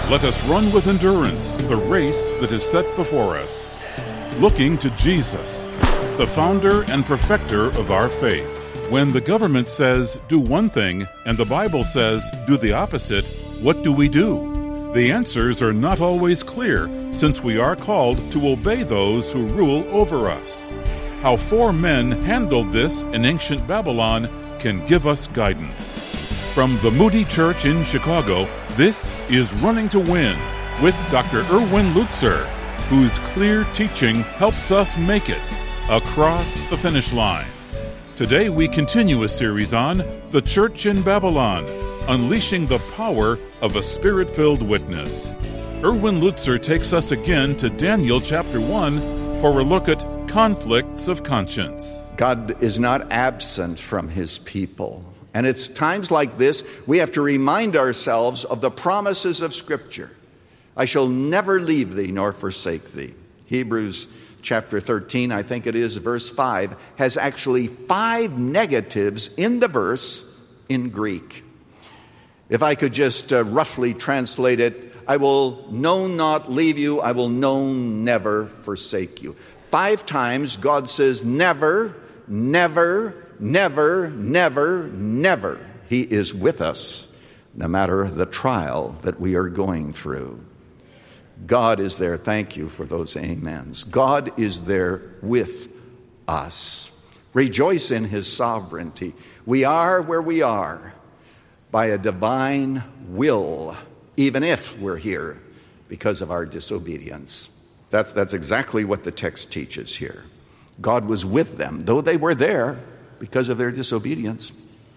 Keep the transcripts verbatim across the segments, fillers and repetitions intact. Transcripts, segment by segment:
Let us run with endurance the race that is set before us, looking to Jesus, the founder and perfecter of our faith. When the government says, do one thing, and the Bible says, do the opposite, what do we do? The answers are not always clear, since we are called to obey those who rule over us. How four men handled this in ancient Babylon can give us guidance. From the Moody Church in Chicago, this is Running to Win with Doctor Erwin Lutzer, whose clear teaching helps us make it across the finish line. Today we continue a series on The Church in Babylon, unleashing the power of a Spirit-filled witness. Erwin Lutzer takes us again to Daniel chapter one for a look at conflicts of conscience. God is not absent from his people. And it's times like this we have to remind ourselves of the promises of Scripture. I shall never leave thee nor forsake thee. Hebrews chapter thirteen, I think it is, verse five, has actually five negatives in the verse in Greek. If I could just uh, roughly translate it, I will no not leave you, I will no never forsake you. Five times God says never, never, never, never, never. He is with us no matter the trial that we are going through. God is there. Thank you for those amens. God is there with us. Rejoice in his sovereignty. We are where we are by a divine will, even if we're here because of our disobedience. That's, that's exactly what the text teaches here. God was with them, though they were there because of their disobedience.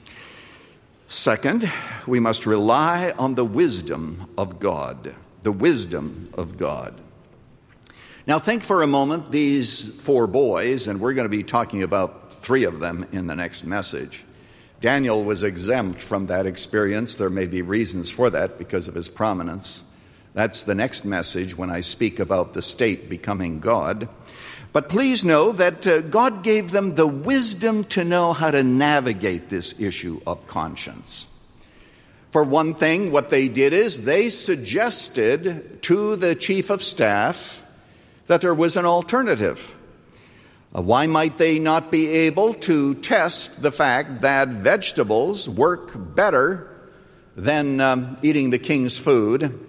Second, we must rely on the wisdom of God. The wisdom of God. Now think for a moment these four boys, and we're going to be talking about three of them in the next message. Daniel was exempt from that experience. There may be reasons for that because of his prominence. That's the next message when I speak about the state becoming God. But please know that uh, God gave them the wisdom to know how to navigate this issue of conscience. For one thing, what they did is they suggested to the chief of staff that there was an alternative. Uh, why might they not be able to test the fact that vegetables work better than um, eating the king's food?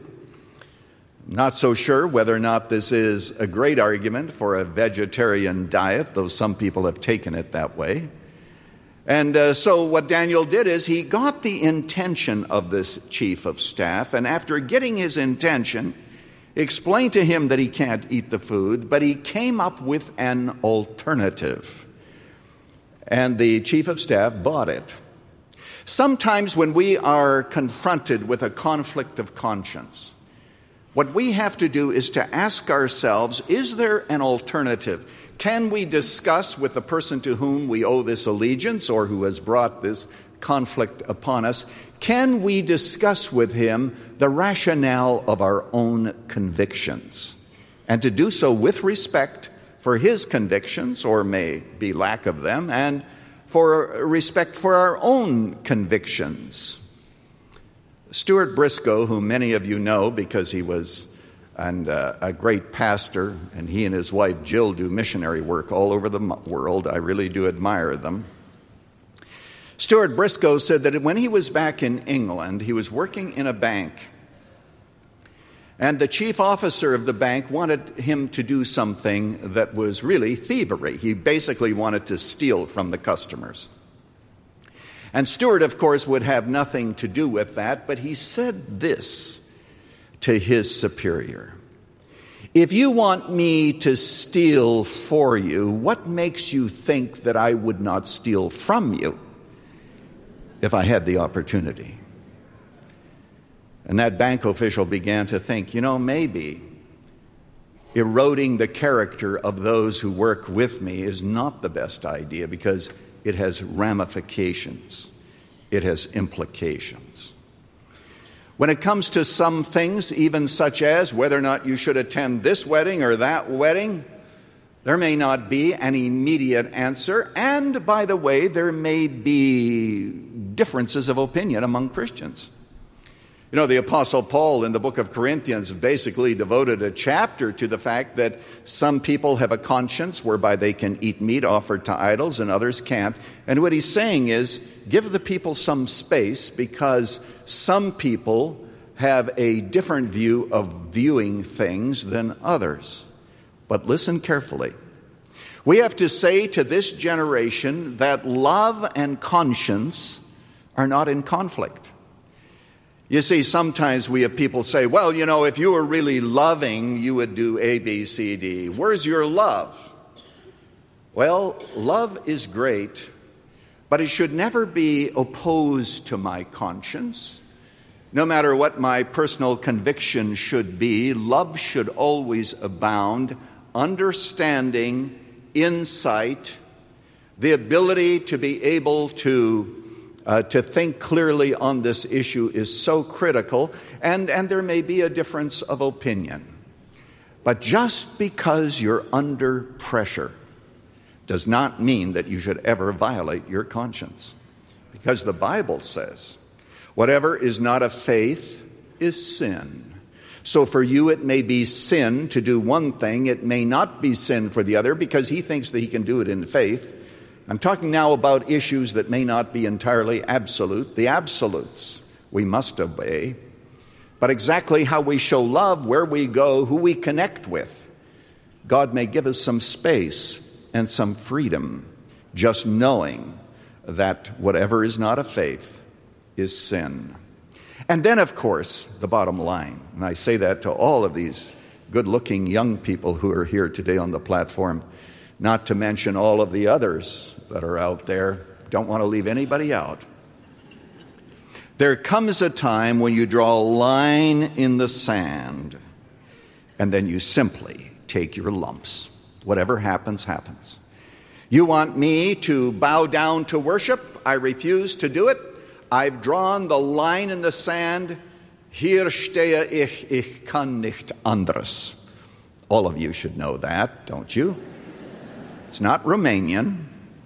Not so sure whether or not this is a great argument for a vegetarian diet, though some people have taken it that way. And uh, so what Daniel did is he got the intention of this chief of staff, and after getting his intention, explained to him that he can't eat the food, but he came up with an alternative. And the chief of staff bought it. Sometimes when we are confronted with a conflict of conscience, what we have to do is to ask ourselves, is there an alternative? Can we discuss with the person to whom we owe this allegiance or who has brought this conflict upon us, can we discuss with him the rationale of our own convictions? And to do so with respect for his convictions, or may be lack of them, and for respect for our own convictions. Stuart Briscoe, whom many of you know because he was and uh, a great pastor, and he and his wife Jill do missionary work all over the world. I really do admire them. Stuart Briscoe said that when he was back in England, he was working in a bank, and the chief officer of the bank wanted him to do something that was really thievery. He basically wanted to steal from the customers. And Stuart, of course, would have nothing to do with that, but he said this to his superior: if you want me to steal for you, what makes you think that I would not steal from you if I had the opportunity? And that bank official began to think, you know, maybe eroding the character of those who work with me is not the best idea because it has ramifications. It has implications. When it comes to some things, even such as whether or not you should attend this wedding or that wedding, there may not be an immediate answer. And by the way, there may be differences of opinion among Christians. You know, the Apostle Paul in the book of Corinthians basically devoted a chapter to the fact that some people have a conscience whereby they can eat meat offered to idols and others can't. And what he's saying is, give the people some space, because some people have a different view of viewing things than others. But listen carefully. We have to say to this generation that love and conscience are not in conflict. You see, sometimes we have people say, well, you know, if you were really loving, you would do A, B, C, D. Where's your love? Well, love is great, but it should never be opposed to my conscience. No matter what my personal conviction should be, love should always abound, understanding, insight, the ability to be able to Uh, to think clearly on this issue is so critical, and, and there may be a difference of opinion. But just because you're under pressure does not mean that you should ever violate your conscience. Because the Bible says, whatever is not of faith is sin. So for you it may be sin to do one thing, it may not be sin for the other, because he thinks that he can do it in faith. I'm talking now about issues that may not be entirely absolute. The absolutes we must obey. But exactly how we show love, where we go, who we connect with, God may give us some space and some freedom, just knowing that whatever is not of faith is sin. And then, of course, the bottom line, and I say that to all of these good-looking young people who are here today on the platform, not to mention all of the others that are out there. Don't want to leave anybody out. There comes a time when you draw a line in the sand, and then you simply take your lumps. Whatever happens, happens. You want me to bow down to worship? I refuse to do it. I've drawn the line in the sand. Hier stehe ich, ich kann nicht anderes. All of you should know that, don't you? It's not Romanian.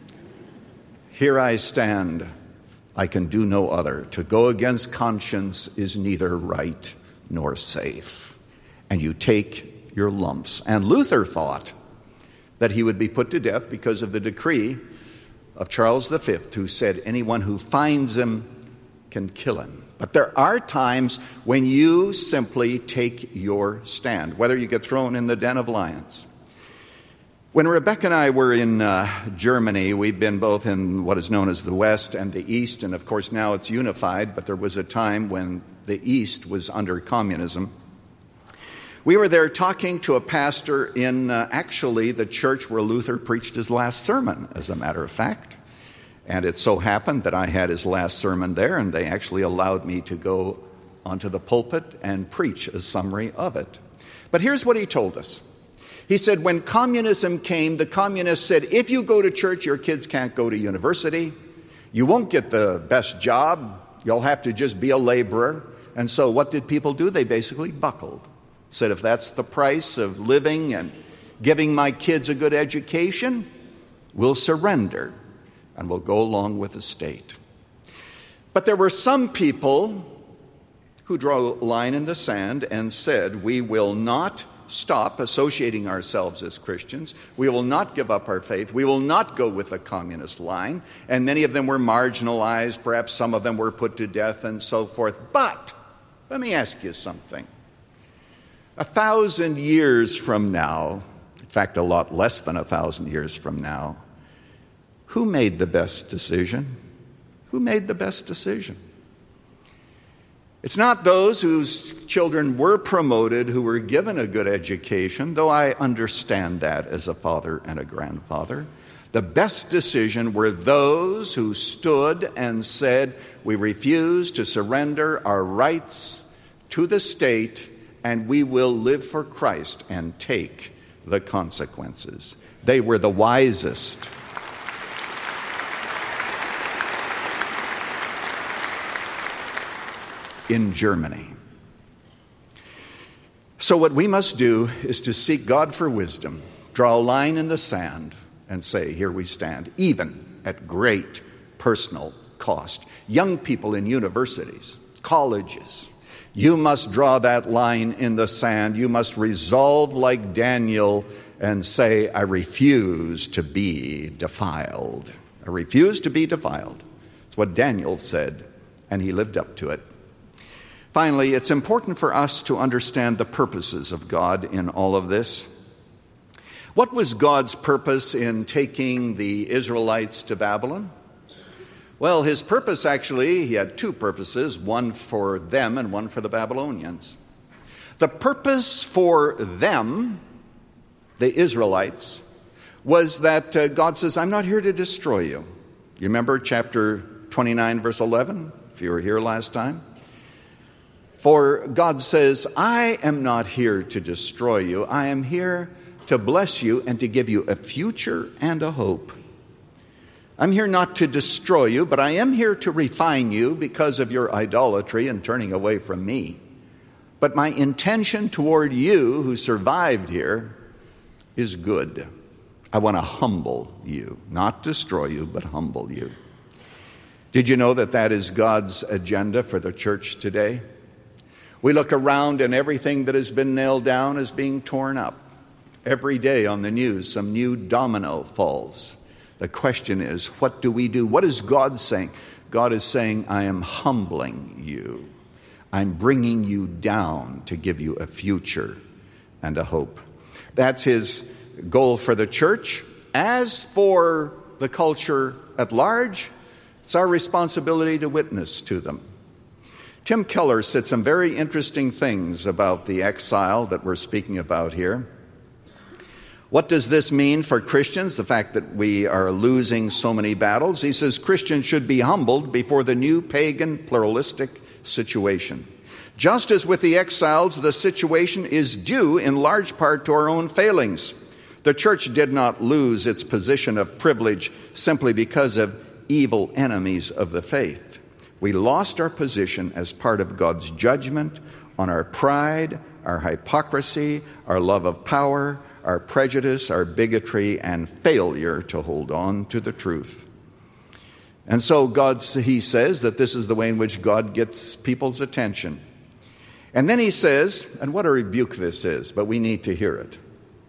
Here I stand, I can do no other. To go against conscience is neither right nor safe. And you take your lumps. And Luther thought that he would be put to death because of the decree of Charles the Fifth, who said anyone who finds him can kill him. But there are times when you simply take your stand, whether you get thrown in the den of lions. When Rebecca and I were in uh, Germany, we've been both in what is known as the West and the East, and of course now it's unified, but there was a time when the East was under communism. We were there talking to a pastor in uh, actually the church where Luther preached his last sermon, as a matter of fact. And it so happened that I had his last sermon there, and they actually allowed me to go onto the pulpit and preach a summary of it. But here's what he told us. He said, when communism came, the communists said, if you go to church, your kids can't go to university. You won't get the best job. You'll have to just be a laborer. And so what did people do? They basically buckled. Said, if that's the price of living and giving my kids a good education, we'll surrender and we'll go along with the state. But there were some people who drew a line in the sand and said, we will not stop associating ourselves as Christians. We will not give up our faith. We will not go with the communist line. And many of them were marginalized. Perhaps some of them were put to death and so forth. But let me ask you something. A thousand years from now, in fact, a lot less than a thousand years from now, who made the best decision? Who made the best decision? It's not those whose children were promoted who were given a good education, though I understand that as a father and a grandfather. The best decision were those who stood and said, we refuse to surrender our rights to the state, and we will live for Christ and take the consequences. They were the wisest. In Germany. So what we must do is to seek God for wisdom, draw a line in the sand, and say, here we stand, even at great personal cost. Young people in universities, colleges, You must draw that line in the sand. You must resolve like Daniel and say, I refuse to be defiled. I refuse to be defiled. It's what Daniel said, and he lived up to it. Finally, it's important for us to understand the purposes of God in all of this. What was God's purpose in taking the Israelites to Babylon? Well, his purpose actually, he had two purposes, one for them and one for the Babylonians. The purpose for them, the Israelites, was that uh, God says, I'm not here to destroy you. You remember chapter twenty-nine, verse eleven, if you were here last time? For God says, I am not here to destroy you. I am here to bless you and to give you a future and a hope. I'm here not to destroy you, but I am here to refine you because of your idolatry and turning away from me. But my intention toward you who survived here is good. I want to humble you, not destroy you, but humble you. Did you know that that is God's agenda for the church today? We look around and everything that has been nailed down is being torn up. Every day on the news, some new domino falls. The question is, what do we do? What is God saying? God is saying, I am humbling you. I'm bringing you down to give you a future and a hope. That's his goal for the church. As for the culture at large, it's our responsibility to witness to them. Tim Keller said some very interesting things about the exile that we're speaking about here. What does this mean for Christians, the fact that we are losing so many battles? He says Christians should be humbled before the new pagan pluralistic situation. Just as with the exiles, the situation is due in large part to our own failings. The church did not lose its position of privilege simply because of evil enemies of the faith. We lost our position as part of God's judgment on our pride, our hypocrisy, our love of power, our prejudice, our bigotry, and failure to hold on to the truth. And so God, he says that this is the way in which God gets people's attention. And then he says, and what a rebuke this is, but we need to hear it.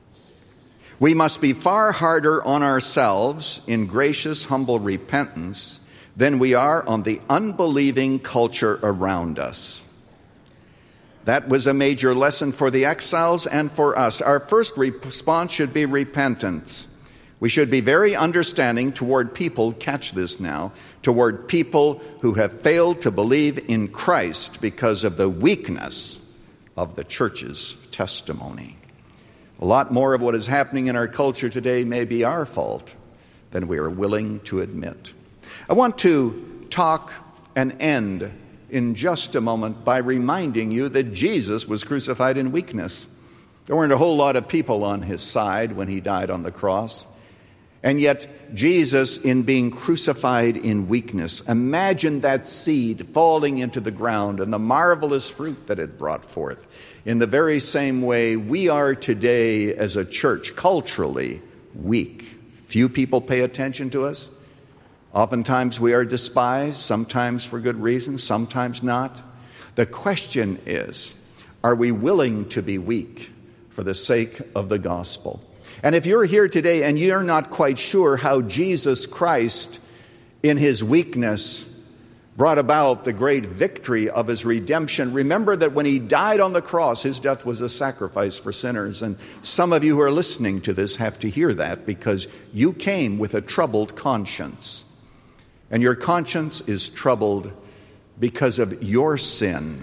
We must be far harder on ourselves in gracious, humble repentance than we are on the unbelieving culture around us. That was a major lesson for the exiles and for us. Our first response should be repentance. We should be very understanding toward people, catch this now, toward people who have failed to believe in Christ because of the weakness of the church's testimony. A lot more of what is happening in our culture today may be our fault than we are willing to admit. I want to talk and end in just a moment by reminding you that Jesus was crucified in weakness. There weren't a whole lot of people on his side when he died on the cross. And yet, Jesus, in being crucified in weakness, imagine that seed falling into the ground and the marvelous fruit that it brought forth. In the very same way, we are today as a church culturally weak. Few people pay attention to us. Oftentimes we are despised, sometimes for good reasons, sometimes not. The question is, are we willing to be weak for the sake of the gospel? And if you're here today and you're not quite sure how Jesus Christ, in his weakness, brought about the great victory of his redemption, remember that when he died on the cross, his death was a sacrifice for sinners. And some of you who are listening to this have to hear that because you came with a troubled conscience. And your conscience is troubled because of your sin.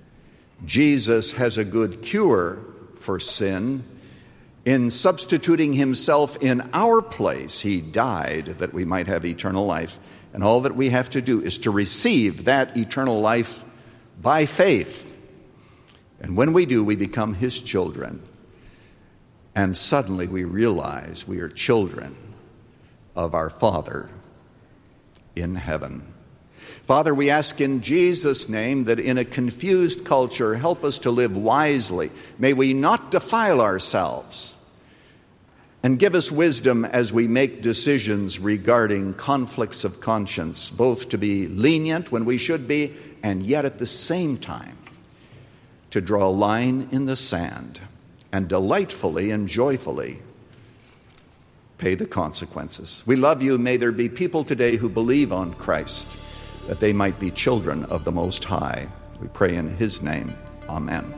Jesus has a good cure for sin. In substituting himself in our place, he died that we might have eternal life. And all that we have to do is to receive that eternal life by faith. And when we do, we become his children. And suddenly we realize we are children of our Father in heaven. Father, we ask in Jesus' name that in a confused culture, help us to live wisely. May we not defile ourselves. And give us wisdom as we make decisions regarding conflicts of conscience, both to be lenient when we should be, and yet at the same time to draw a line in the sand and delightfully and joyfully pay the consequences. We love you. May there be people today who believe on Christ, that they might be children of the Most High. We pray in His name. Amen.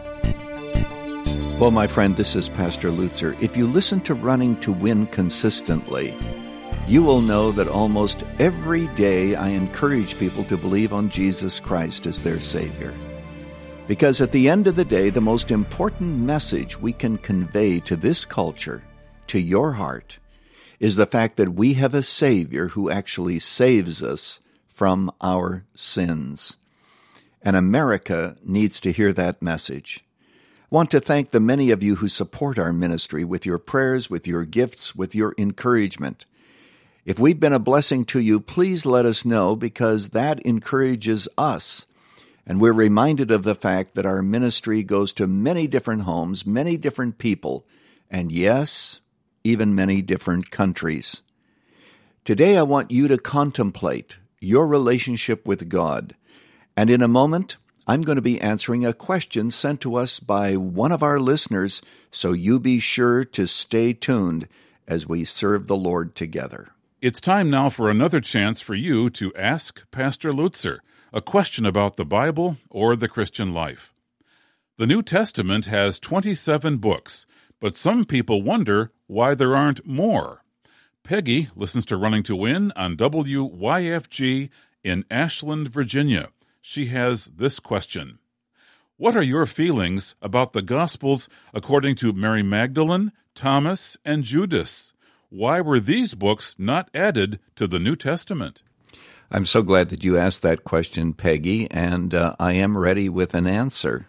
Well, my friend, this is Pastor Lutzer. If you listen to Running to Win consistently, you will know that almost every day I encourage people to believe on Jesus Christ as their Savior. Because at the end of the day, the most important message we can convey to this culture, to your heart, is the fact that we have a Savior who actually saves us from our sins. And America needs to hear that message. I want to thank the many of you who support our ministry with your prayers, with your gifts, with your encouragement. If we've been a blessing to you, please let us know, because that encourages us. And we're reminded of the fact that our ministry goes to many different homes, many different people, and yes, even many different countries. Today I want you to contemplate your relationship with God. And in a moment, I'm going to be answering a question sent to us by one of our listeners, so you be sure to stay tuned as we serve the Lord together. It's time now for another chance for you to ask Pastor Lutzer a question about the Bible or the Christian life. The New Testament has twenty-seven books, but some people wonder why there aren't more. Peggy listens to Running to Win on W Y F G in Ashland, Virginia. She has this question. What are your feelings about the Gospels according to Mary Magdalene, Thomas, and Judas? Why were these books not added to the New Testament? I'm so glad that you asked that question, Peggy, and uh, I am ready with an answer.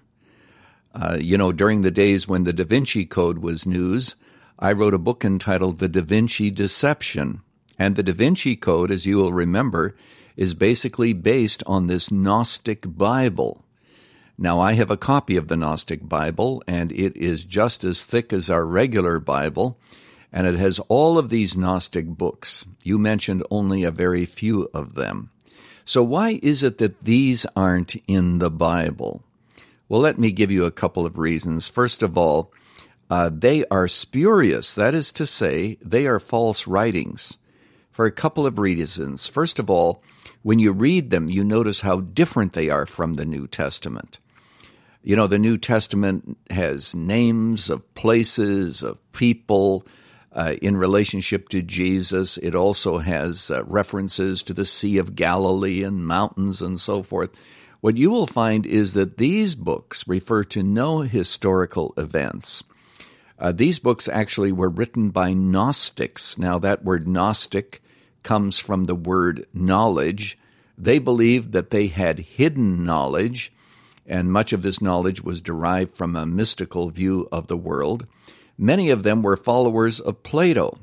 Uh, you know, during the days when the Da Vinci Code was news, I wrote a book entitled The Da Vinci Deception. And the Da Vinci Code, as you will remember, is basically based on this Gnostic Bible. Now, I have a copy of the Gnostic Bible, and it is just as thick as our regular Bible, and it has all of these Gnostic books. You mentioned only a very few of them. So why is it that these aren't in the Bible? Well, let me give you a couple of reasons. First of all, uh, they are spurious. That is to say, they are false writings for a couple of reasons. First of all, when you read them, you notice how different they are from the New Testament. You know, the New Testament has names of places, of people uh, in relationship to Jesus. It also has uh, references to the Sea of Galilee and mountains and so forth. What you will find is that these books refer to no historical events. Uh, these books actually were written by Gnostics. Now, that word Gnostic comes from the word knowledge. They believed that they had hidden knowledge, and much of this knowledge was derived from a mystical view of the world. Many of them were followers of Plato.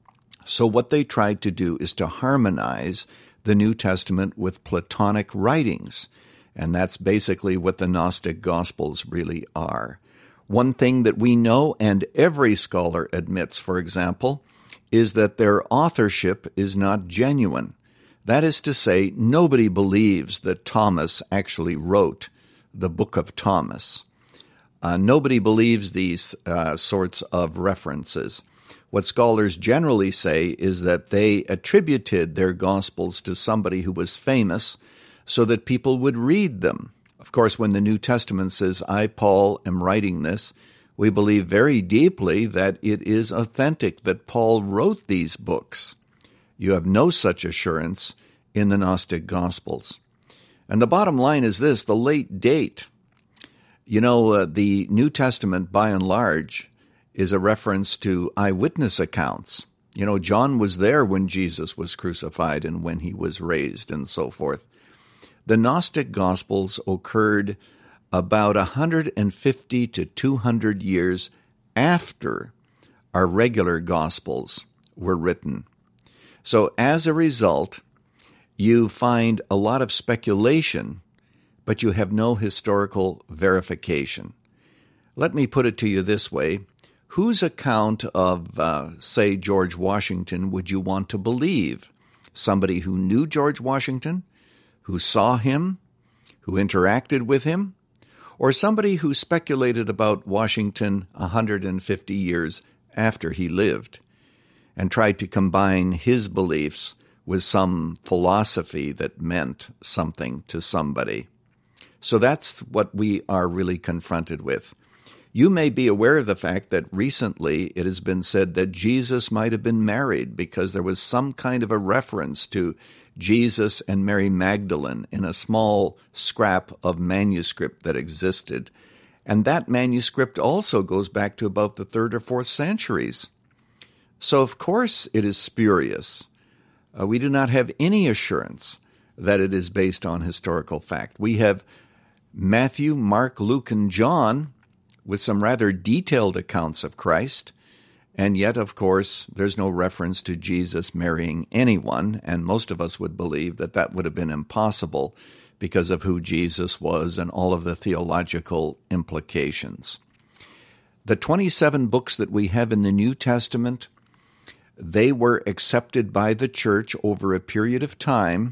So what they tried to do is to harmonize the New Testament with Platonic writings, and that's basically what the Gnostic Gospels really are. One thing that we know, and every scholar admits, for example, is that their authorship is not genuine. That is to say, nobody believes that Thomas actually wrote the Book of Thomas. Uh, nobody believes these uh, sorts of references. What scholars generally say is that they attributed their Gospels to somebody who was famous so that people would read them. Of course, when the New Testament says, I, Paul, am writing this, we believe very deeply that it is authentic, that Paul wrote these books. You have no such assurance in the Gnostic Gospels. And the bottom line is this, the late date. You know, uh, the New Testament, by and large, is a reference to eyewitness accounts. You know, John was there when Jesus was crucified and when he was raised and so forth. The Gnostic Gospels occurred about one hundred fifty to two hundred years after our regular Gospels were written. So as a result, you find a lot of speculation, but you have no historical verification. Let me put it to you this way. Whose account of, uh, say, George Washington would you want to believe? Somebody who knew George Washington, who saw him, who interacted with him, or somebody who speculated about Washington one hundred fifty years after he lived and tried to combine his beliefs with some philosophy that meant something to somebody. So that's what we are really confronted with. You may be aware of the fact that recently it has been said that Jesus might have been married because there was some kind of a reference to Jesus and Mary Magdalene in a small scrap of manuscript that existed. And that manuscript also goes back to about the third or fourth centuries. So of course it is spurious. Uh, we do not have any assurance that it is based on historical fact. We have Matthew, Mark, Luke, and John with some rather detailed accounts of Christ, and yet, of course, there's no reference to Jesus marrying anyone, and most of us would believe that that would have been impossible because of who Jesus was and all of the theological implications. The twenty-seven books that we have in the New Testament, they were accepted by the church over a period of time,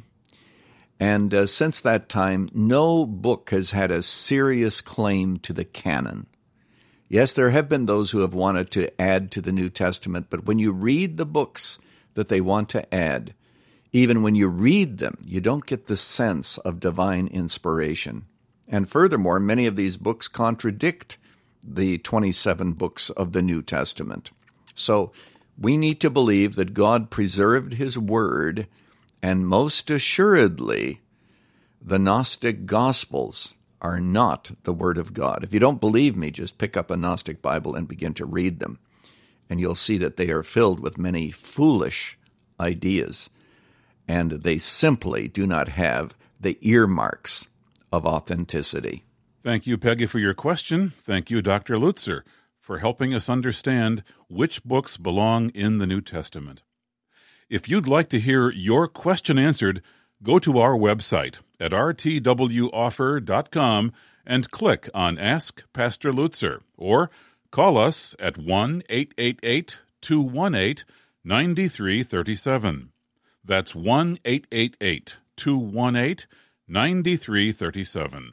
and uh, since that time, no book has had a serious claim to the canon. Yes, there have been those who have wanted to add to the New Testament, but when you read the books that they want to add, even when you read them, you don't get the sense of divine inspiration. And furthermore, many of these books contradict the twenty-seven books of the New Testament. So we need to believe that God preserved His Word, and most assuredly, the Gnostic Gospels are not the Word of God. If you don't believe me, just pick up a Gnostic Bible and begin to read them, and you'll see that they are filled with many foolish ideas, and they simply do not have the earmarks of authenticity. Thank you, Peggy, for your question. Thank you, Doctor Lutzer, for helping us understand which books belong in the New Testament. If you'd like to hear your question answered, go to our website at r t w offer dot com and click on Ask Pastor Lutzer, or call us at one eight eight eight, two one eight, nine three three seven. That's one eight eight eight, two one eight, nine three three seven.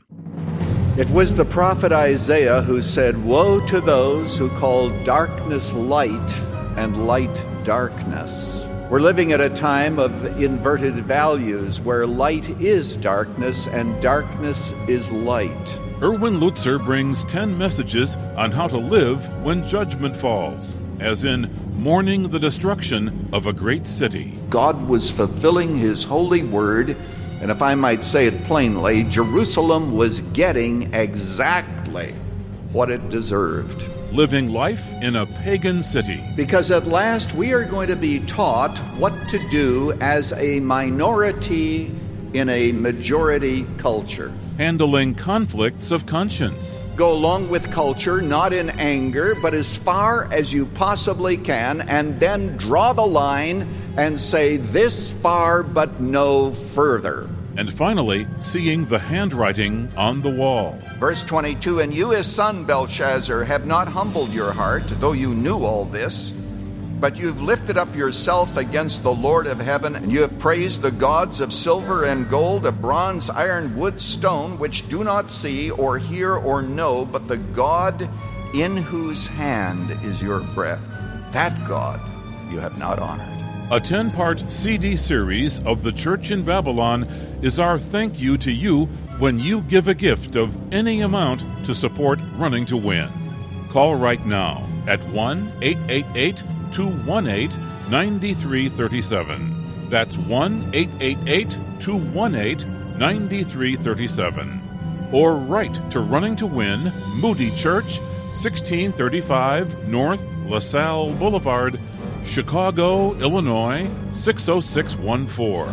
It was the prophet Isaiah who said, "Woe to those who call darkness light and light darkness." We're living at a time of inverted values where light is darkness and darkness is light. Erwin Lutzer brings ten messages on how to live when judgment falls, as in mourning the destruction of a great city. God was fulfilling His holy word, and if I might say it plainly, Jerusalem was getting exactly what it deserved. Living life in a pagan city. Because at last we are going to be taught what to do as a minority in a majority culture. Handling conflicts of conscience. Go along with culture, not in anger, but as far as you possibly can, and then draw the line and say, this far but no further. And finally, seeing the handwriting on the wall. Verse twenty-two, and you, his son Belshazzar, have not humbled your heart, though you knew all this, but you've lifted up yourself against the Lord of heaven, and you have praised the gods of silver and gold, of bronze, iron, wood, stone, which do not see or hear or know, but the God in whose hand is your breath. That God you have not honored. A ten-part C D series of the Church in Babylon is our thank you to you when you give a gift of any amount to support Running to Win. Call right now at one eight eight eight, two one eight, nine three three seven. That's one eight eight eight, two one eight, nine three three seven. Or write to Running to Win, Moody Church, sixteen thirty-five North LaSalle Boulevard, Chicago, Illinois, six oh six one four.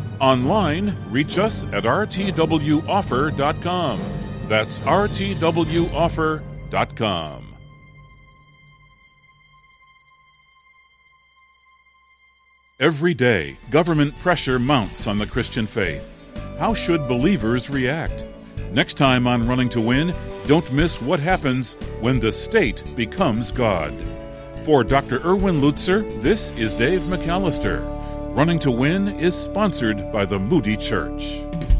Online, reach us at r t w offer dot com. That's r t w offer dot com. Every day, government pressure mounts on the Christian faith. How should believers react? Next time on Running to Win, don't miss what happens when the state becomes God. For Doctor Erwin Lutzer, this is Dave McAllister. Running to Win is sponsored by the Moody Church.